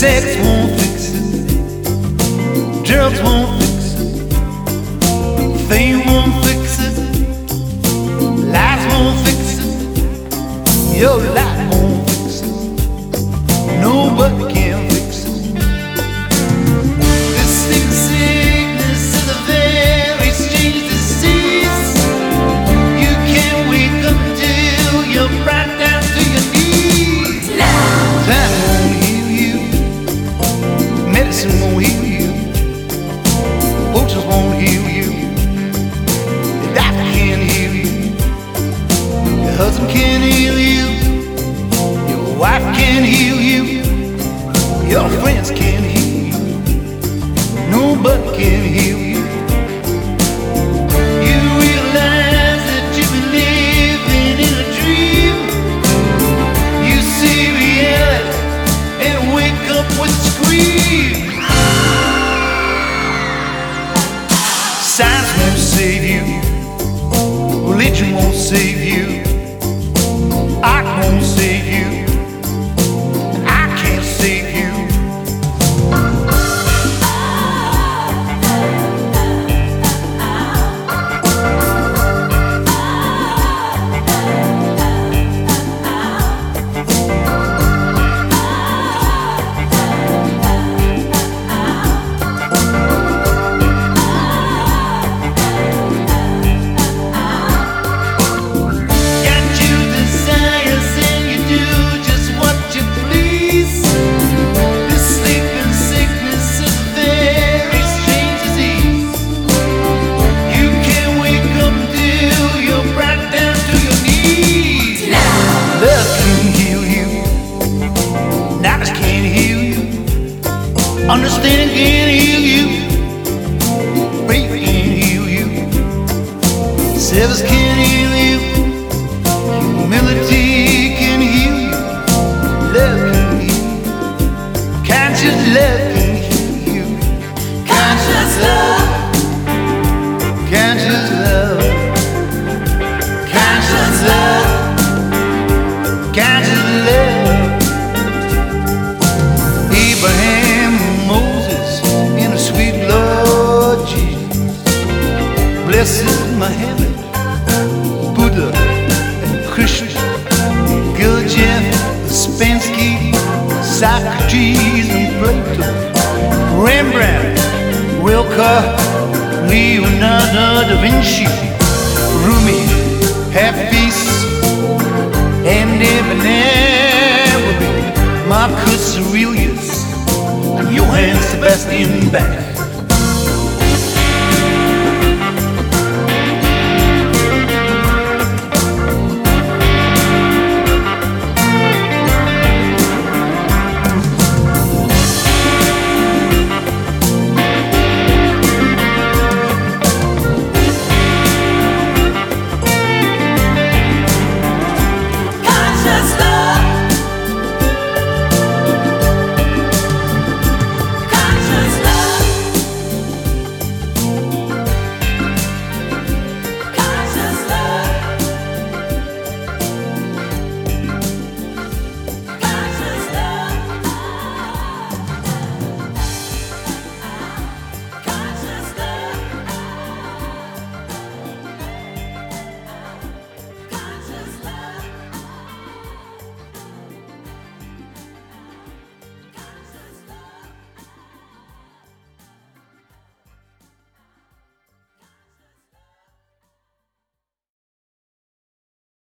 Sex won't fix it, drugs won't fix it, fame won't fix it, lies won't fix it, your life won't fix it, nobody can fix it. This sickness is a very strange disease. You can't wake up till you're right down to your knees. Time won't heal you, medicine won't heal you, potions won't heal you, the doctor can't heal you, your husband can't heal you, your wife can't heal you, your friends can't heal you, nobody can heal you. You realize that you've been living in a dream. You see reality and wake up with a scream. Science won't save you, religion won't save you, art won't save you, and I can't save you. Understanding can heal you, faith can heal you, service can heal you, humility can heal you, love can heal you, conscious love can heal you, conscious love, conscious love, conscious love, conscious love. Abraham, Moses, in a sweet Lord Jesus, blessed Muhammad, Buddha and Krishna, Gurdjieff, Uspensky, Socrates and Plato, Rembrandt, Rilke, Leonardo da Vinci, Rumi, Hafiz, and Ibn Arabi, Marcus Aurelius, Johann Sebastian Bach.